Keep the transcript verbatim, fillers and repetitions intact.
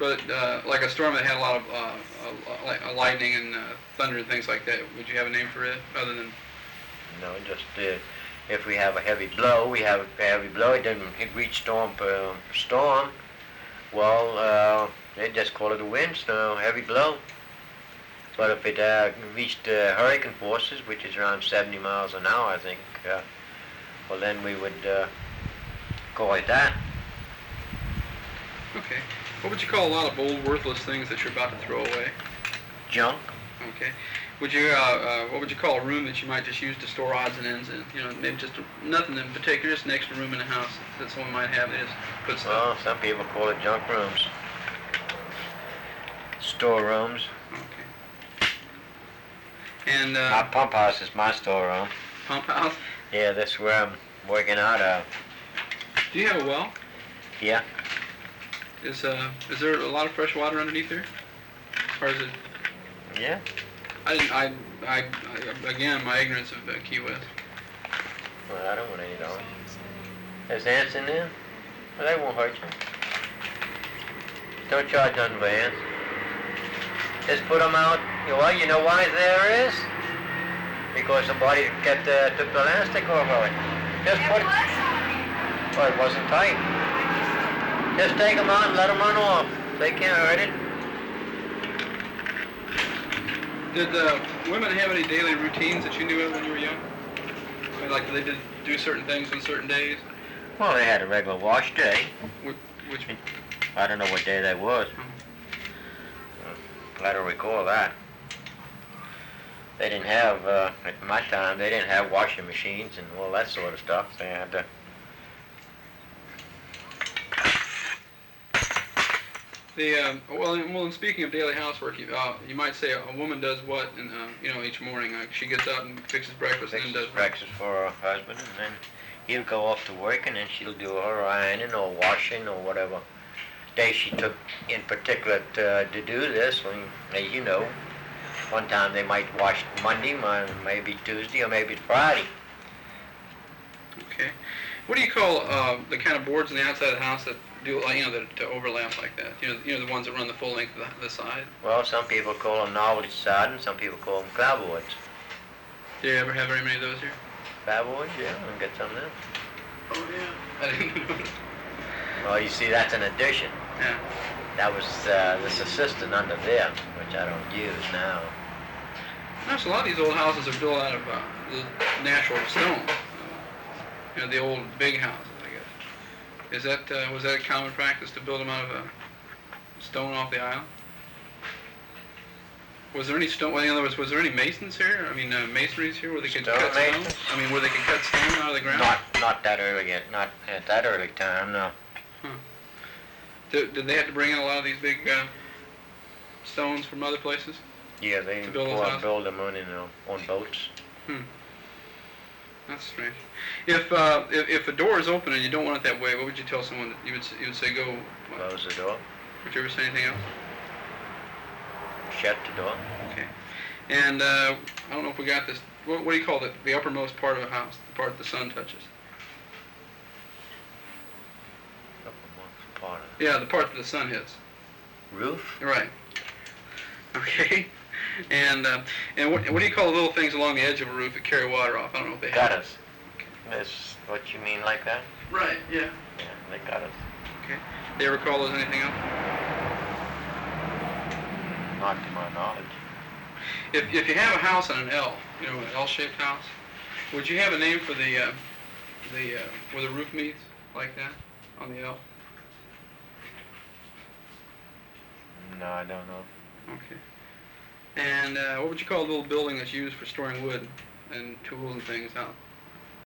But uh, like a storm that had a lot of uh, uh, like uh, lightning and uh, thunder and things like that, would you have a name for it other than? No, just uh, if we have a heavy blow, we have a heavy blow. It doesn't reach storm uh, storm. Well, uh, they just call it a windstorm, heavy blow. But if it uh, reached uh, hurricane forces, which is around seventy miles an hour, I think, uh, well then we would uh, call it that. Okay. What would you call a lot of old, worthless things that you're about to throw away? Junk. Okay. Would you, uh, uh, what would you call a room that you might just use to store odds and ends in? You know, maybe just a, nothing in particular, just an extra room in the house that someone might have. They just put stuff. Well, some people call it junk rooms. Store rooms. Okay. And uh, My pump house is my storeroom. Pump house? Yeah, that's where I'm working out of. Do you have a well? Yeah. Is uh is there a lot of fresh water underneath there, or is it? Yeah. I didn't. I I, I again my ignorance of uh, Key West. Well, I don't want any dollars. There's ants in there. Well, they won't hurt you. Don't charge nothing for ants. Just put them out. You know what? You know why there is? Because somebody kept uh, took the elastic off of it. Just put it. Well, it wasn't tight. Just take them out and let them run off. They can't hurt it. Did uh, women have any daily routines that you knew of when you were young? I mean, like they did do certain things on certain days? Well, they had a regular wash day. Which? which I don't know what day that was. I don't recall that. They didn't have, uh, at my time, they didn't have washing machines and all that sort of stuff. They had uh, The um, well, and, well, and speaking of daily housework, you, uh, you might say a woman does what, in, uh, you know, each morning. Uh, she gets up and fixes breakfast fixes and then does breakfast for her husband, and then he'll go off to work, and then she'll do her ironing or washing or whatever day she took in particular to, to do this. When, as you know, one time they might wash Monday, maybe Tuesday, or maybe Friday. Okay. What do you call uh, the kind of boards on the outside of the house that do, like, you know, that to overlap like that? You know, you know, the ones that run the full length of the, the side. Well, some people call them novelty sod, and some people call them clapboards. Do you ever have very many of those here? Clapboards, yeah, I'll get some there. Oh yeah. I didn't know. Well, you see, that's an addition. Yeah. That was uh, this assistant under there, which I don't use now. Gosh, a lot of these old houses are built out of uh, the natural stone. Uh, you know, the old big houses, I guess. Is that uh, was that a common practice to build them out of a stone off the island? Was there any stone? Well, in other words, was there any masons here? I mean, uh, masonries here where they could Stone cut masons? stone? I mean, where they could cut stone out of the ground? Not, not that early yet. Not at that early time, no. Huh. Did, did they have to bring in a lot of these big uh, stones from other places? Yeah, they To build those build, houses? build them on, you know, on boats. Hmm. That's strange. If, uh, if if a door is open and you don't want it that way, what would you tell someone? That you would s- you would say go. What? Close the door. Would you ever say anything else? Shut the door. Okay. And uh, I don't know if we got this. What, what do you call it? The uppermost part of a house, the part the sun touches. Uppermost part of Yeah, the part that the sun hits. it. Roof. Right. Okay. And uh, and what, what do you call the little things along the edge of a roof that carry water off? I don't know if they have. Gutters. That's what you mean like that? Right. Yeah. Yeah, they gutters. Okay. They ever call those anything else? Not to my knowledge. If if you have a house on an L, you know, an L-shaped house, would you have a name for the uh, the uh, where the roof meets, like that, on the L? No, I don't know. Okay. And uh, what would you call a little building that's used for storing wood and tools and things out